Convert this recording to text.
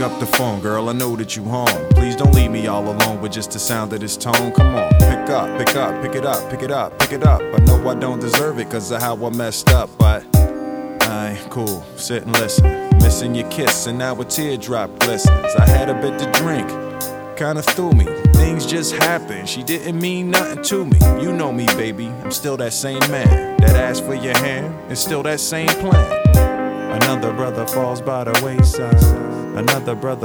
up the phone, girl, I know that you home. Please don't leave me all alone with just the sound of this tone. Come on, pick up, pick up, pick it up, pick it up, pick it up. I know I don't deserve it cause of how I messed up, but I ain't cool, sit and listen. Missing your kiss and now a teardrop glistens. I had a bit to drink, kinda threw me. Things just happened, she didn't mean nothing to me. You know me, baby, I'm still that same man that asked for your hand, and still that same plan. Another brother falls by the wayside. Another brother